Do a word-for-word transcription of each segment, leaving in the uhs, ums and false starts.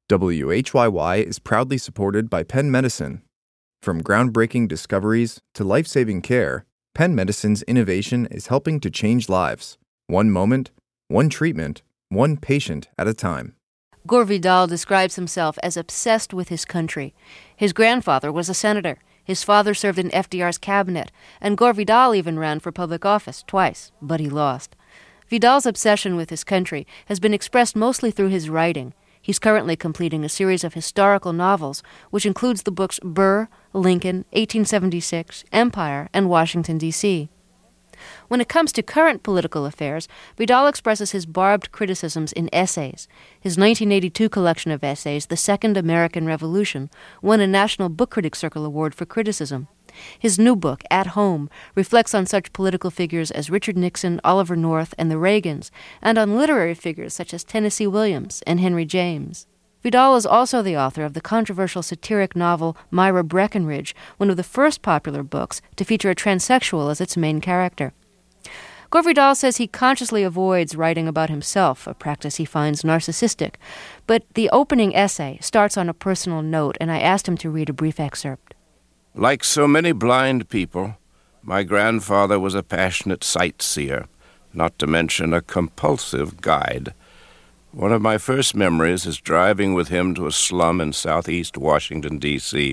W H Y Y is proudly supported by Penn Medicine. From groundbreaking discoveries to life-saving care, Penn Medicine's innovation is helping to change lives, one moment, one treatment, one patient at a time. Gore Vidal describes himself as obsessed with his country. His grandfather was a senator. His father served in F D R's cabinet, and Gore Vidal even ran for public office twice, but he lost. Vidal's obsession with his country has been expressed mostly through his writing. He's currently completing a series of historical novels, which includes the books Burr, Lincoln, eighteen seventy-six, Empire, and Washington, D C When it comes to current political affairs, Vidal expresses his barbed criticisms in essays. His nineteen eighty-two collection of essays, The Second American Revolution, won a National Book Critics Circle Award for criticism. His new book, At Home, reflects on such political figures as Richard Nixon, Oliver North, and the Reagans, and on literary figures such as Tennessee Williams and Henry James. Vidal is also the author of the controversial satiric novel Myra Breckinridge, one of the first popular books to feature a transsexual as its main character. Gore Vidal says he consciously avoids writing about himself, a practice he finds narcissistic. But the opening essay starts on a personal note, and I asked him to read a brief excerpt. Like so many blind people, my grandfather was a passionate sightseer, not to mention a compulsive guide. One of my first memories is driving with him to a slum in southeast Washington, D C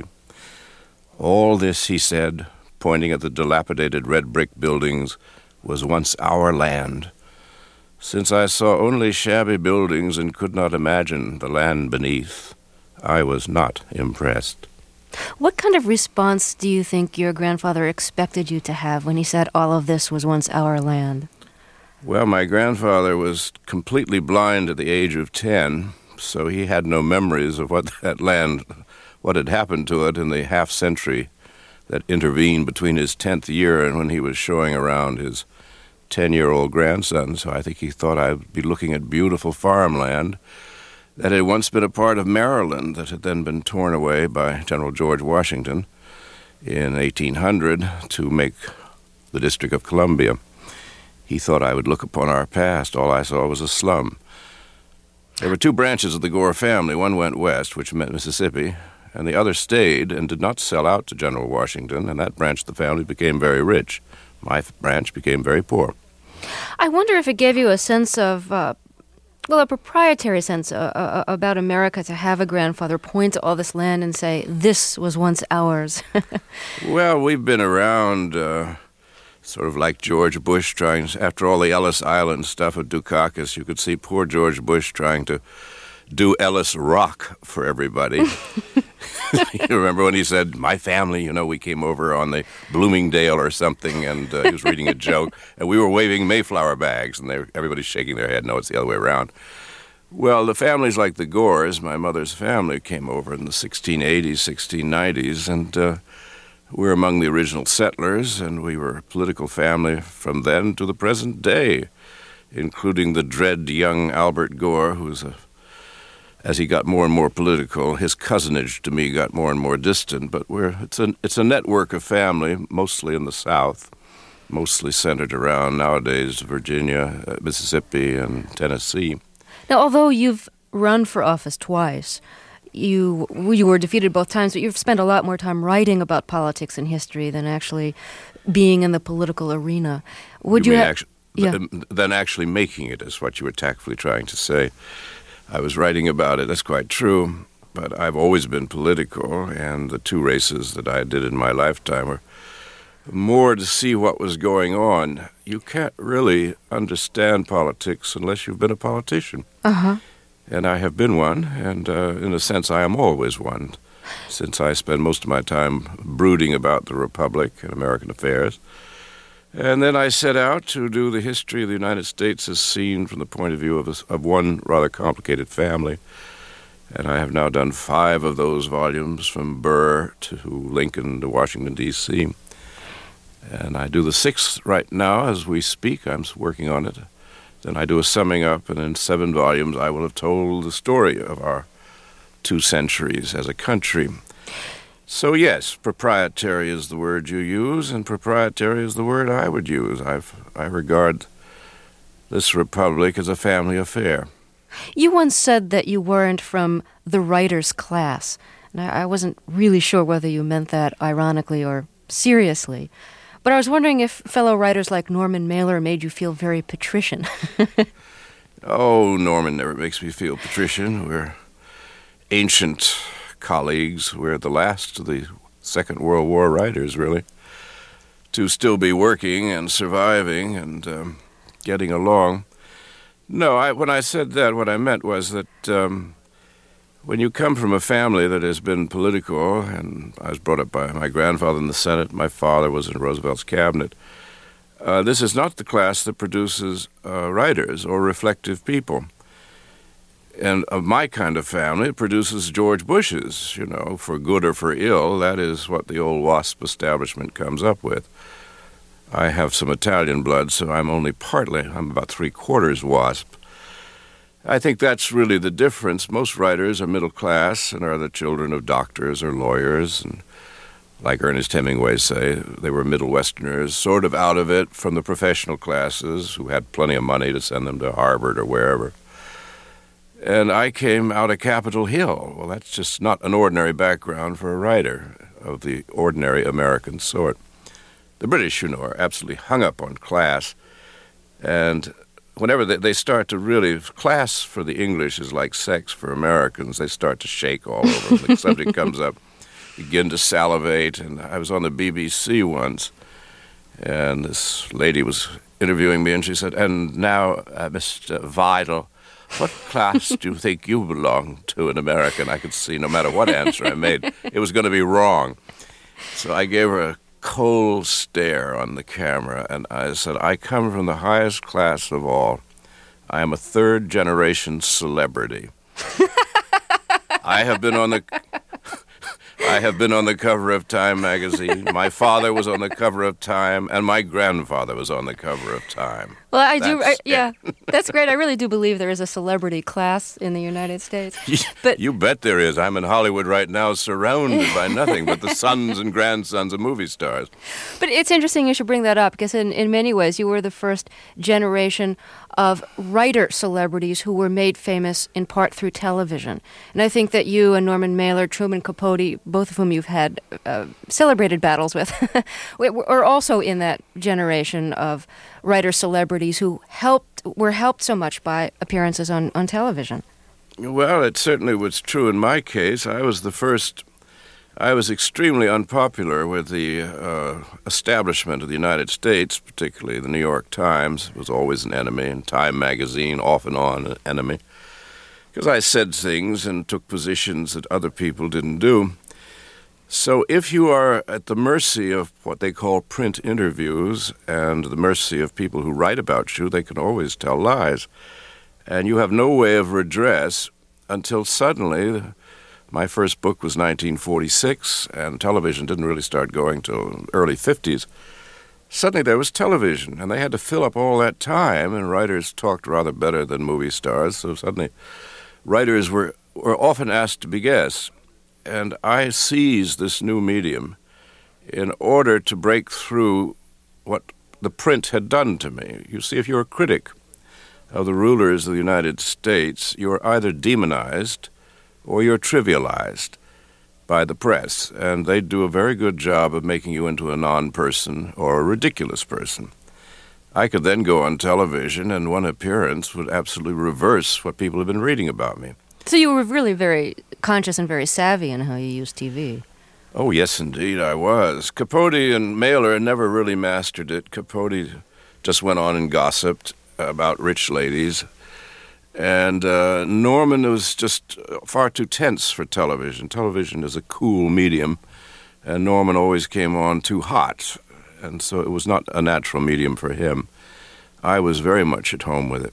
All this, he said, pointing at the dilapidated red brick buildings, was once our land. Since I saw only shabby buildings and could not imagine the land beneath, I was not impressed. What kind of response do you think your grandfather expected you to have when he said all of this was once our land? Well, my grandfather was completely blind at the age of ten, so he had no memories of what that land, what had happened to it in the half-century that intervened between his tenth year and when he was showing around his ten-year-old grandson. So I think he thought I'd be looking at beautiful farmland that had once been a part of Maryland that had then been torn away by General George Washington in eighteen hundred to make the District of Columbia. He thought I would look upon our past. All I saw was a slum. There were two branches of the Gore family. One went west, which meant Mississippi, and the other stayed and did not sell out to General Washington, and that branch of the family became very rich. My branch became very poor. I wonder if it gave you a sense of... Uh Well, a proprietary sense uh, uh, about America to have a grandfather point to all this land and say, this was once ours. Well, we've been around uh, sort of like George Bush trying, after all the Ellis Island stuff at Dukakis, you could see poor George Bush trying to do Ellis Rock for everybody. You remember when he said, my family, you know, we came over on the Bloomingdale or something, and uh, he was reading a joke, and we were waving Mayflower bags, and they were, everybody's shaking their head, no, it's the other way around. Well, the families like the Gores, my mother's family, came over in the sixteen eighties, sixteen nineties, and uh, we were among the original settlers, and we were a political family from then to the present day, including the dread young Albert Gore, who's a As he got more and more political, his cousinage to me got more and more distant. But we're it's a it's a network of family, mostly in the South, mostly centered around nowadays Virginia, uh, Mississippi, and Tennessee. Now, although you've run for office twice, you you were defeated both times, but you've spent a lot more time writing about politics and history than actually being in the political arena. Would you, you have? Actu- yeah. th- than actually making it, is what you were tactfully trying to say. I was writing about it, that's quite true, but I've always been political, and the two races that I did in my lifetime were more to see what was going on. You can't really understand politics unless you've been a politician. Uh-huh. And I have been one, and uh, in a sense I am always one, since I spend most of my time brooding about the Republic and American affairs. And then I set out to do the history of the United States as seen from the point of view of, a, of one rather complicated family. And I have now done five of those volumes, from Burr to Lincoln to Washington, D C And I do the sixth right now as we speak. I'm working on it. Then I do a summing up, and in seven volumes I will have told the story of our two centuries as a country. So yes, proprietary is the word you use, and proprietary is the word I would use. I've, I regard this republic as a family affair. You once said that you weren't from the writer's class. And I, I wasn't really sure whether you meant that ironically or seriously. But I was wondering if fellow writers like Norman Mailer made you feel very patrician. Oh, Norman never makes me feel patrician. We're ancient colleagues. We're the last of the Second World War writers, really, to still be working and surviving and um, getting along. No, I, when I said that, what I meant was that um, when you come from a family that has been political, and I was brought up by my grandfather in the Senate, my father was in Roosevelt's cabinet, uh, this is not the class that produces uh, writers or reflective people. And of my kind of family, it produces George Bushes, you know, for good or for ill. That is what the old WASP establishment comes up with. I have some Italian blood, so I'm only partly, I'm about three-quarters WASP. I think that's really the difference. Most writers are middle class and are the children of doctors or lawyers, and like Ernest Hemingway say, they were Middle Westerners, sort of out of it from the professional classes who had plenty of money to send them to Harvard or wherever. And I came out of Capitol Hill. Well, that's just not an ordinary background for a writer of the ordinary American sort. The British, you know, are absolutely hung up on class, and whenever they, they start to really, class for the English is like sex for Americans. They start to shake all over. The subject comes up, begin to salivate. And I was on the B B C once, and this lady was interviewing me, and she said, "And now, uh, Mister Vidal, what class do you think you belong to in America?" And I could see no matter what answer I made, it was going to be wrong. So I gave her a cold stare on the camera, and I said, "I come from the highest class of all. I am a third-generation celebrity. I have been on the I have been on the cover of Time magazine. My father was on the cover of Time, and my grandfather was on the cover of Time." Well, I do, That's I, yeah, that's great. I really do believe there is a celebrity class in the United States. But you bet there is. I'm in Hollywood right now, surrounded by nothing but the sons and grandsons of movie stars. But it's interesting you should bring that up, because in, in many ways you were the first generation of writer celebrities who were made famous in part through television. And I think that you and Norman Mailer, Truman Capote, both of whom you've had uh, celebrated battles with, are also in that generation of writer celebrities who helped were helped so much by appearances on, on television. Well, it certainly was true in my case. I was the first. I was extremely unpopular with the uh, establishment of the United States, particularly the New York Times was always an enemy, and Time magazine off and on an enemy, because I said things and took positions that other people didn't do. So if you are at the mercy of what they call print interviews and the mercy of people who write about you, they can always tell lies. And you have no way of redress until suddenly, my first book was nineteen forty-six, and television didn't really start going till early fifties. Suddenly there was television, and they had to fill up all that time, and writers talked rather better than movie stars, so suddenly writers were, were often asked to be guests. And I seized this new medium in order to break through what the print had done to me. You see, if you're a critic of the rulers of the United States, you're either demonized or you're trivialized by the press, and they do a very good job of making you into a non-person or a ridiculous person. I could then go on television, and one appearance would absolutely reverse what people have been reading about me. So you were really very conscious and very savvy in how you used T V. Oh, yes, indeed, I was. Capote and Mailer never really mastered it. Capote just went on and gossiped about rich ladies. And uh, Norman was just far too tense for television. Television is a cool medium, and Norman always came on too hot. And so it was not a natural medium for him. I was very much at home with it.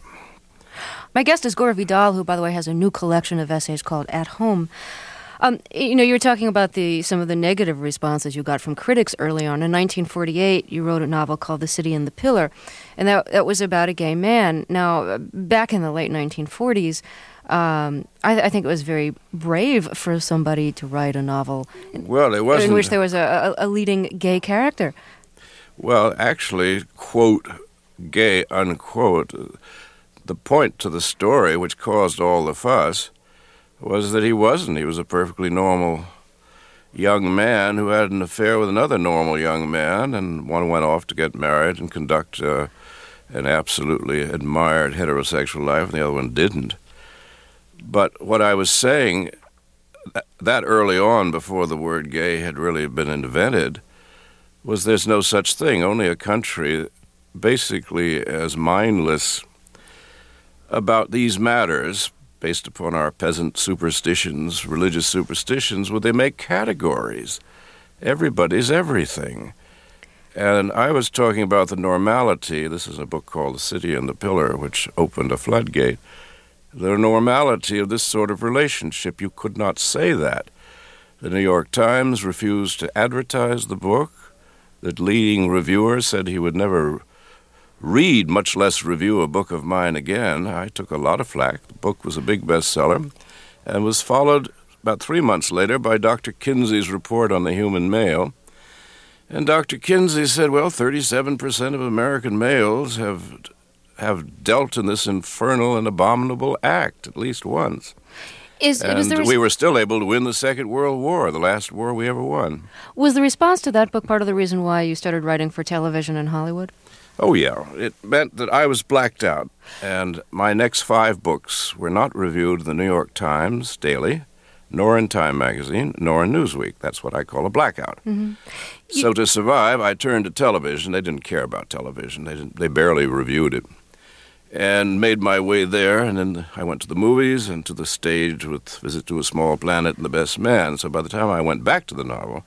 My guest is Gore Vidal, who, by the way, has a new collection of essays called At Home. Um, you know, you were talking about the some of the negative responses you got from critics early on. In nineteen forty-eight, you wrote a novel called The City and the Pillar, and that that was about a gay man. Now, back in the late nineteen forties, um, I, I think it was very brave for somebody to write a novel well, it wasn't, in which there was a, a, a leading gay character. Well, actually, quote, gay, unquote, the point to the story, which caused all the fuss, was that he wasn't. He was a perfectly normal young man who had an affair with another normal young man, and one went off to get married and conduct uh, an absolutely admired heterosexual life, and the other one didn't. But what I was saying, that early on, before the word gay had really been invented, was there's no such thing. Only a country basically as mindless about these matters, based upon our peasant superstitions, religious superstitions, would they make categories. Everybody's everything. And I was talking about the normality. This is a book called The City and the Pillar, which opened a floodgate. The normality of this sort of relationship. You could not say that. The New York Times refused to advertise the book. The leading reviewer said he would never read, much less review a book of mine again. I took a lot of flack. The book was a big bestseller and was followed about three months later by Doctor Kinsey's report on the human male. And Doctor Kinsey said, well, thirty-seven percent of American males have have dealt in this infernal and abominable act at least once. Is, and was the res- we were still able to win the Second World War, the last war we ever won. Was the response to that book part of the reason why you started writing for television in Hollywood? Oh, yeah. It meant that I was blacked out, and my next five books were not reviewed in the New York Times daily, nor in Time magazine, nor in Newsweek. That's what I call a blackout. Mm-hmm. You- so to survive, I turned to television. They didn't care about television. They didn't, they barely reviewed it. And made my way there, and then I went to the movies and to the stage with Visit to a Small Planet and The Best Man. So by the time I went back to the novel,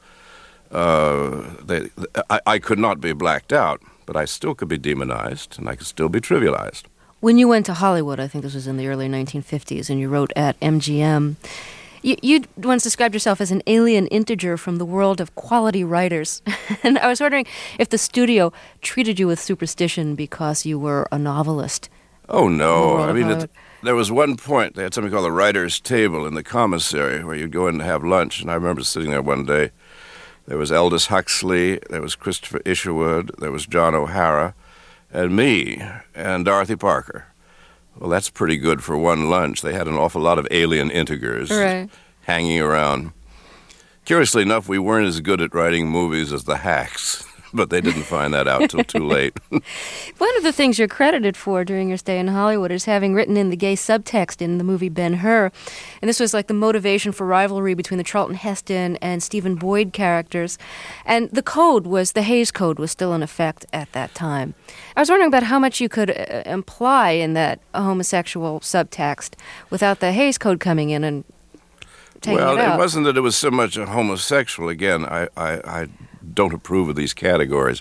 uh, they, I, I could not be blacked out. But I still could be demonized, and I could still be trivialized. When you went to Hollywood, I think this was in the early nineteen fifties, and you wrote at M G M, you you once described yourself as an alien integer from the world of quality writers. And I was wondering if the studio treated you with superstition because you were a novelist. Oh, no. I mean, it, there was one point, they had something called the writer's table in the commissary where you'd go in to have lunch, and I remember sitting there one day. There was Aldous Huxley, there was Christopher Isherwood, there was John O'Hara, and me, and Dorothy Parker. Well, that's pretty good for one lunch. They had an awful lot of alien integers right. hanging around. Curiously enough, we weren't as good at writing movies as the hacks, but they didn't find that out till too late. One of the things you're credited for during your stay in Hollywood is having written in the gay subtext in the movie Ben-Hur. And this was like the motivation for rivalry between the Charlton Heston and Stephen Boyd characters. And the code was, the Hays Code was still in effect at that time. I was wondering about how much you could uh, imply in that homosexual subtext without the Hays Code coming in and taking well, it out. It wasn't that it was so much a homosexual. Again, I, I, I don't approve of these categories.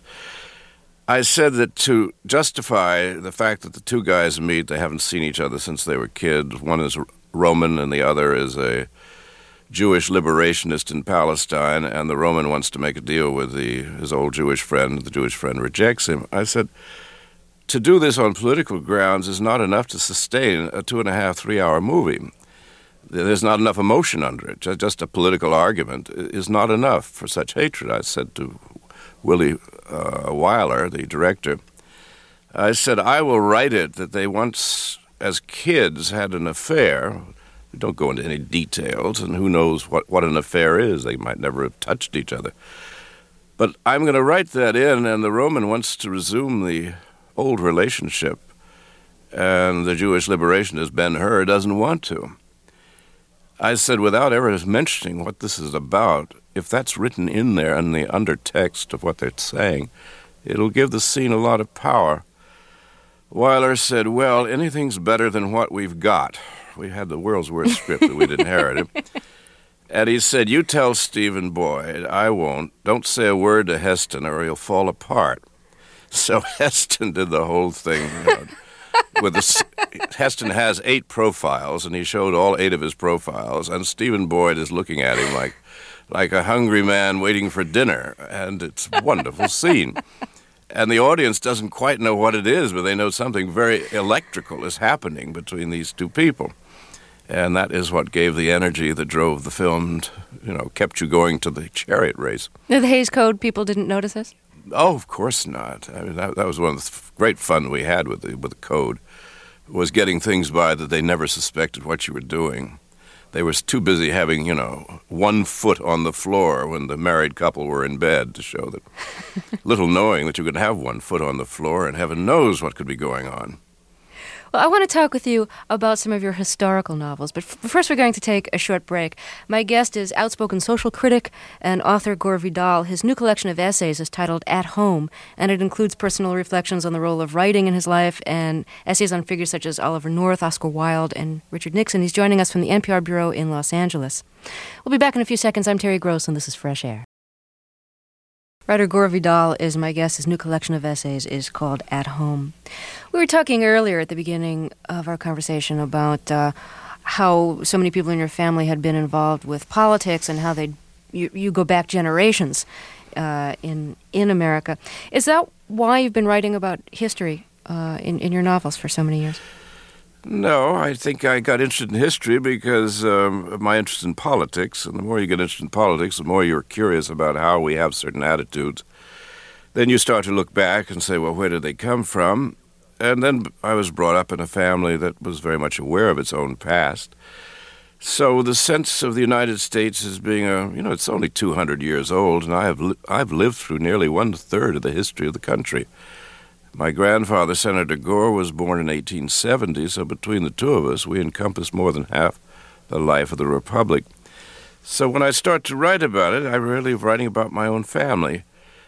I said that to justify the fact that the two guys meet, they haven't seen each other since they were kids. One is Roman and the other is a Jewish liberationist in Palestine, and the Roman wants to make a deal with the, his old Jewish friend. The Jewish friend rejects him. I said, to do this on political grounds is not enough to sustain a two-and-a-half, three-hour movie. There's not enough emotion under it. Just a political argument is not enough for such hatred. I said to Willie uh, Wyler, the director, I said, I will write it that they once, as kids, had an affair. We don't go into any details, and who knows what, what an affair is. They might never have touched each other. But I'm going to write that in, and the Roman wants to resume the old relationship, and the Jewish liberationist Ben-Hur doesn't want to. I said, without ever mentioning what this is about, if that's written in there in the undertext of what they're saying, it'll give the scene a lot of power. Wyler said, well, anything's better than what we've got. We had the world's worst script that we'd inherited. And he said, you tell Stephen Boyd, I won't. Don't say a word to Heston or he'll fall apart. So Heston did the whole thing, you know. With the, Heston has eight profiles, and he showed all eight of his profiles, and Stephen Boyd is looking at him like like a hungry man waiting for dinner, and it's a wonderful scene. And the audience doesn't quite know what it is, but they know something very electrical is happening between these two people. And that is what gave the energy that drove the film, to, you know, kept you going to the chariot race. Now, the Hays Code, people didn't notice this? Oh, of course not. I mean, that, that was one of the great fun we had with the with the code. was getting things by that they never suspected what you were doing. They were too busy having, you know, one foot on the floor when the married couple were in bed to show that, little knowing that you could have one foot on the floor and heaven knows what could be going on. Well, I want to talk with you about some of your historical novels, but f- first we're going to take a short break. My guest is outspoken social critic and author Gore Vidal. His new collection of essays is titled At Home, and it includes personal reflections on the role of writing in his life and essays on figures such as Oliver North, Oscar Wilde, and Richard Nixon. He's joining us from the N P R Bureau in Los Angeles. We'll be back in a few seconds. I'm Terry Gross, and this is Fresh Air. Writer Gore Vidal is my guest. His new collection of essays is called At Home. We were talking earlier at the beginning of our conversation about uh, how so many people in your family had been involved with politics and how they you, you go back generations uh, in in America. Is that why you've been writing about history uh, in, in your novels for so many years? No, I think I got interested in history because um, of my interest in politics. And the more you get interested in politics, the more you're curious about how we have certain attitudes. Then you start to look back and say, well, where did they come from? And then I was brought up in a family that was very much aware of its own past. So the sense of the United States as being a, you know, it's only two hundred years old, and I have li- I've lived through nearly one-third of the history of the country. My grandfather, Senator Gore, was born in eighteen seventy, so between the two of us, we encompass more than half the life of the Republic. So when I start to write about it, I'm really writing about my own family.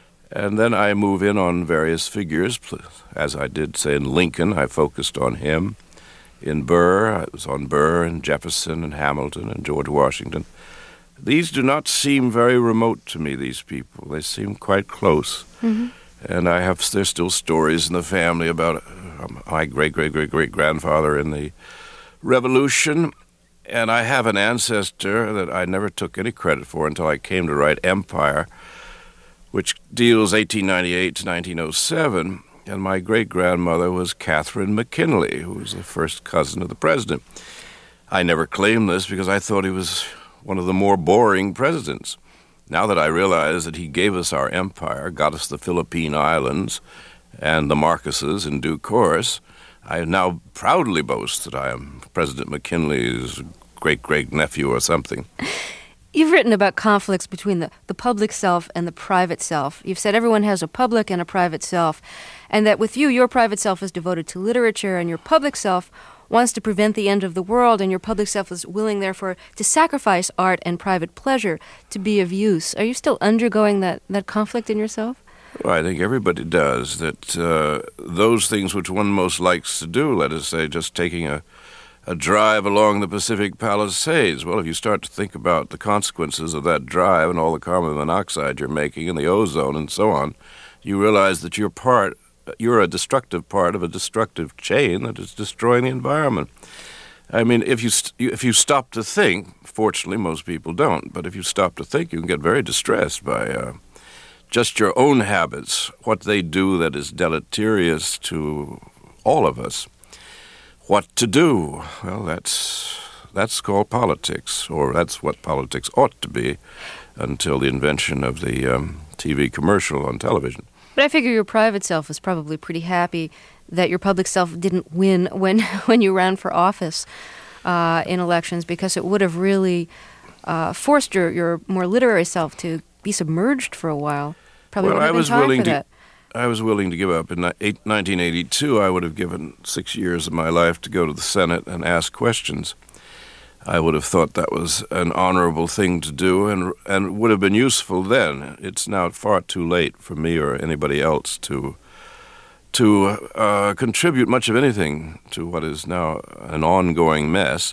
And then I move in on various figures. As I did, say, in Lincoln, I focused on him. In Burr, I was on Burr and Jefferson and Hamilton and George Washington. These do not seem very remote to me, these people. They seem quite close. Mm-hmm. And I have, there's still stories in the family about um, my great-great-great-great-grandfather in the Revolution. And I have an ancestor that I never took any credit for until I came to write Empire, which deals eighteen ninety-eight to nineteen oh seven. And my great-grandmother was Catherine McKinley, who was the first cousin of the president. I never claimed this because I thought he was one of the more boring presidents. Now that I realize that he gave us our empire, got us the Philippine Islands and the Marquesas in due course, I now proudly boast that I am President McKinley's great-great-nephew or something. You've written about conflicts between the, the public self and the private self. You've said everyone has a public and a private self, and that with you, your private self is devoted to literature, and your public self wants to prevent the end of the world, and your public self is willing, therefore, to sacrifice art and private pleasure to be of use. Are you still undergoing that, that conflict in yourself? Well, I think everybody does, that uh, those things which one most likes to do, let us say, just taking a, a drive along the Pacific Palisades. Well, if you start to think about the consequences of that drive and all the carbon monoxide you're making and the ozone and so on, you realize that you're part You're a destructive part of a destructive chain that is destroying the environment. I mean, if you st- if you stop to think, fortunately most people don't, but if you stop to think, you can get very distressed by uh, just your own habits, what they do that is deleterious to all of us. What to do? Well, that's that's called politics, or that's what politics ought to be until the invention of the um, T V commercial on television. But I figure your private self is probably pretty happy that your public self didn't win when when you ran for office uh, in elections, because it would have really uh, forced your, your more literary self to be submerged for a while. Probably well, would have I been was time willing for to. that. I was willing to give up. In nineteen eighty-two, I would have given six years of my life to go to the Senate and ask questions. I would have thought that was an honorable thing to do and and would have been useful then. It's now far too late for me or anybody else to to uh, contribute much of anything to what is now an ongoing mess.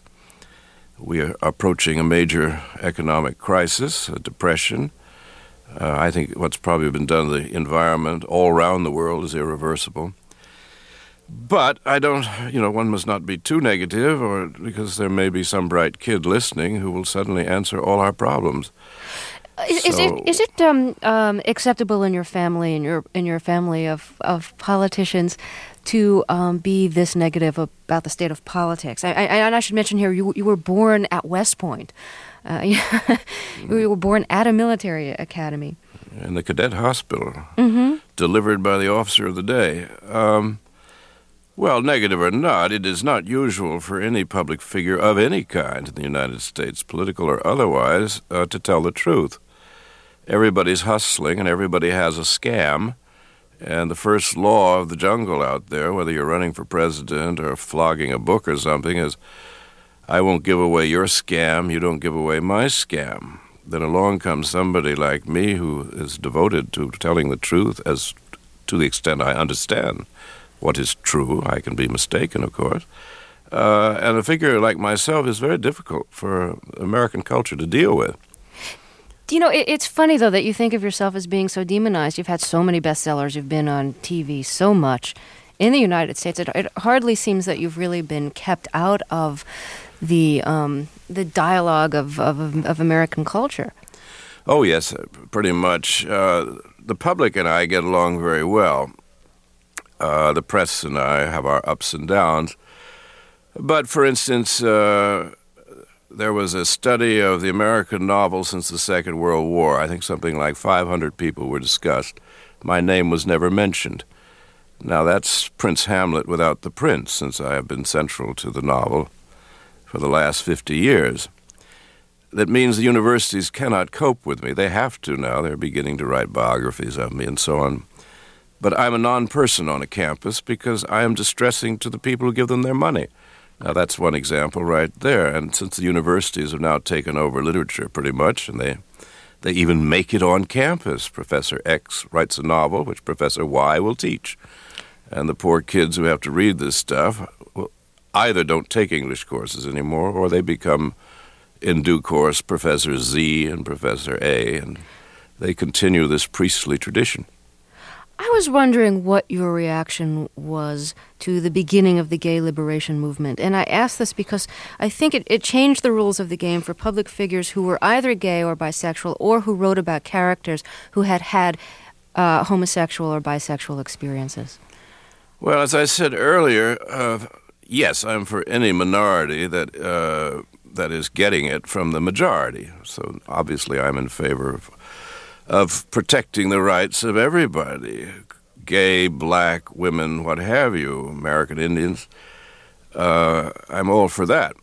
We are approaching a major economic crisis, a depression. Uh, I think what's probably been done to the environment all around the world is irreversible. But I don't, you know, one must not be too negative, or because there may be some bright kid listening who will suddenly answer all our problems. Is, so, is it is it um, um, acceptable in your family, in your in your family of, of politicians, to um, be this negative about the state of politics? I, I, and I should mention here, you you were born at West Point. Uh, you were born at a military academy. In the cadet hospital, mm-hmm. delivered by the officer of the day. Um, Well, negative or not, it is not usual for any public figure of any kind in the United States, political or otherwise, uh, to tell the truth. Everybody's hustling and everybody has a scam. And the first law of the jungle out there, whether you're running for president or flogging a book or something, is I won't give away your scam, you don't give away my scam. Then along comes somebody like me who is devoted to telling the truth as to the extent I understand what is true. I can be mistaken, of course. Uh, and a figure like myself is very difficult for American culture to deal with. You know, it, it's funny, though, that you think of yourself as being so demonized. You've had so many bestsellers. You've been on T V so much in the United States. It, it hardly seems that you've really been kept out of the um, the dialogue of, of, of American culture. Oh, yes, pretty much. Uh, the public and I get along very well. Uh, the press and I have our ups and downs. But, for instance, uh, there was a study of the American novel since the Second World War. I think something like five hundred people were discussed. My name was never mentioned. Now, that's Prince Hamlet without the prince, since I have been central to the novel for the last fifty years. That means the universities cannot cope with me. They have to now. They're beginning to write biographies of me and so on. But I'm a non-person on a campus because I am distressing to the people who give them their money. Now, that's one example right there. And since the universities have now taken over literature pretty much, and they they even make it on campus, Professor X writes a novel which Professor Y will teach. And the poor kids who have to read this stuff well, either don't take English courses anymore, or they become, in due course, Professor Z and Professor A, and they continue this priestly tradition. I was wondering what your reaction was to the beginning of the gay liberation movement. And I ask this because I think it, it changed the rules of the game for public figures who were either gay or bisexual or who wrote about characters who had had uh, homosexual or bisexual experiences. Well, as I said earlier, uh, yes, I'm for any minority that uh, that is getting it from the majority. So obviously I'm in favor of of protecting the rights of everybody, gay, black, women, what have you, American Indians. Uh, I'm all for that.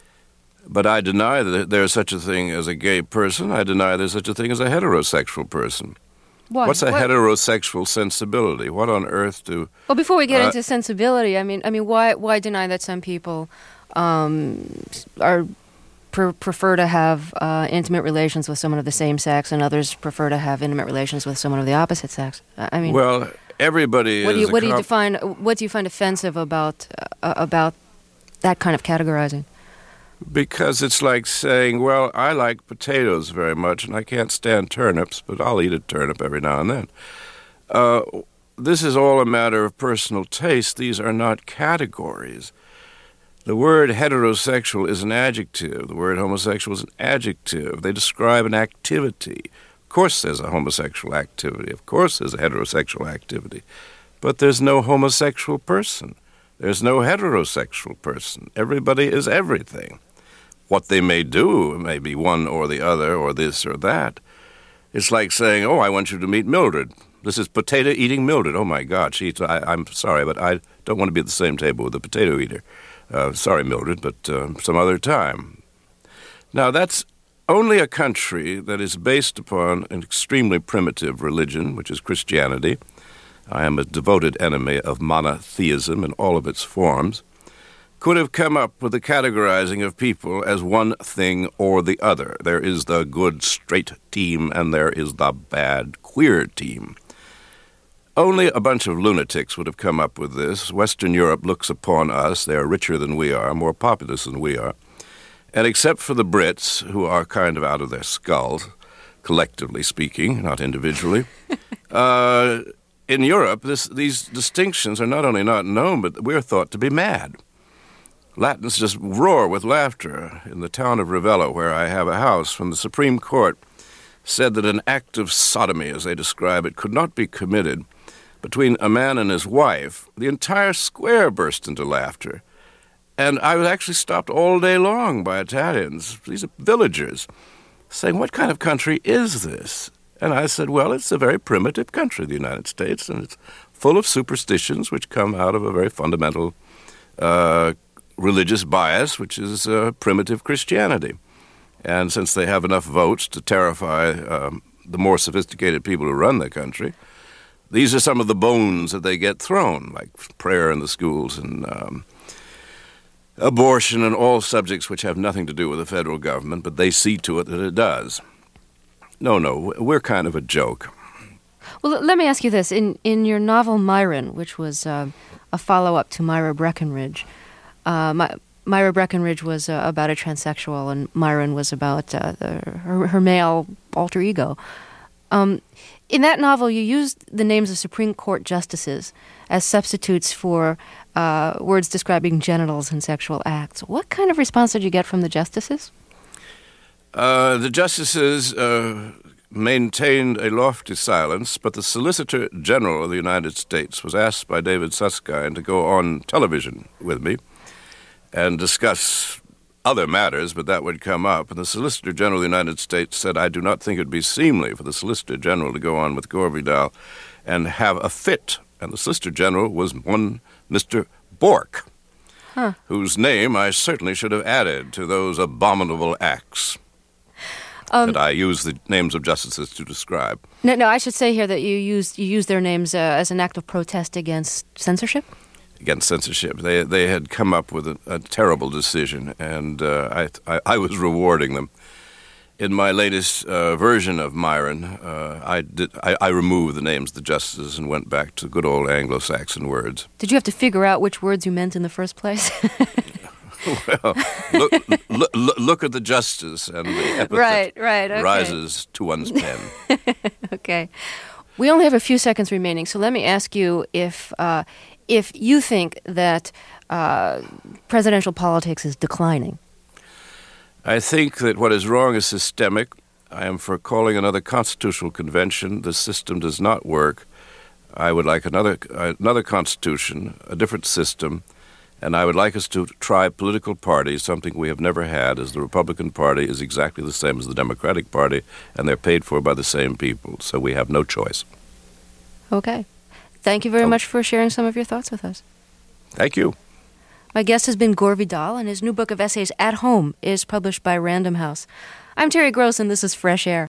But I deny that there's such a thing as a gay person. I deny there's such a thing as a heterosexual person. Why? What's a what? heterosexual sensibility? What on earth do... Well, before we get uh, into sensibility, I mean, I mean, why why deny that some people um, are... Pre- prefer to have uh, intimate relations with someone of the same sex, and others prefer to have intimate relations with someone of the opposite sex. I mean, well, everybody what do is. you what a do you comp- define? What do you find offensive about uh, about that kind of categorizing? Because it's like saying, well, I like potatoes very much, and I can't stand turnips, but I'll eat a turnip every now and then. Uh, this is all a matter of personal taste. These are not categories. The word heterosexual is an adjective. The word homosexual is an adjective. They describe an activity. Of course there's a homosexual activity. Of course there's a heterosexual activity. But there's no homosexual person. There's no heterosexual person. Everybody is everything. What they may do may be one or the other or this or that. It's like saying, oh, I want you to meet Mildred. This is potato-eating Mildred. Oh, my God, she eats, I, I'm sorry, but I don't want to be at the same table with a potato eater. Uh, sorry, Mildred, but uh, some other time. Now, that's only a country that is based upon an extremely primitive religion, which is Christianity. I am a devoted enemy of monotheism in all of its forms, could have come up with the categorizing of people as one thing or the other. There is the good straight team, and there is the bad queer team. Only a bunch of lunatics would have come up with this. Western Europe looks upon us. They are richer than we are, more populous than we are. And except for the Brits, who are kind of out of their skulls, collectively speaking, not individually, uh, in Europe, this, these distinctions are not only not known, but we're thought to be mad. Latins just roar with laughter. In the town of Ravello, where I have a house, from the Supreme Court said that an act of sodomy, as they describe it, could not be committed between a man and his wife. The entire square burst into laughter. And I was actually stopped all day long by Italians, these are villagers, saying, what kind of country is this? And I said, well, it's a very primitive country, the United States, and it's full of superstitions which come out of a very fundamental uh, religious bias, which is uh, primitive Christianity. And since they have enough votes to terrify um, the more sophisticated people who run the country, these are some of the bones that they get thrown, like prayer in the schools and um, abortion and all subjects which have nothing to do with the federal government, but they see to it that it does. No, no, we're kind of a joke. Well, let me ask you this. In in your novel Myron, which was uh, a follow-up to Myra Breckinridge, uh, My, Myra Breckinridge was uh, about a transsexual, and Myron was about uh, the, her, her male alter ego. Um, in that novel, you used the names of Supreme Court justices as substitutes for uh, words describing genitals and sexual acts. What kind of response did you get from the justices? Uh, the justices uh, maintained a lofty silence, but the Solicitor General of the United States was asked by David Susskind to go on television with me and discuss other matters, but that would come up. And the Solicitor General of the United States said, I do not think it would be seemly for the Solicitor General to go on with Gore Vidal and have a fit. And the Solicitor General was one Mister Bork, huh. whose name I certainly should have added to those abominable acts um, that I use the names of justices to describe. No, no, I should say here that you used, you used their names uh, as an act of protest against censorship? Against censorship. They they had come up with a, a terrible decision, and uh, I, I I was rewarding them. In my latest uh, version of Myron, uh, I did I, I removed the names of the justices and went back to good old Anglo-Saxon words. Did you have to figure out which words you meant in the first place? Well, look, look, look at the justice, and the epithet right, right, okay. rises to one's pen. Okay. We only have a few seconds remaining, so let me ask you if uh, if you think that uh, presidential politics is declining. I think that what is wrong is systemic. I am for calling another constitutional convention. The system does not work. I would like another another constitution, a different system, and I would like us to try political parties, something we have never had, as the Republican Party is exactly the same as the Democratic Party, and they're paid for by the same people, so we have no choice. Okay. Thank you very oh. much for sharing some of your thoughts with us. Thank you. My guest has been Gore Vidal, and his new book of essays, At Home, is published by Random House. I'm Terry Gross, and this is Fresh Air.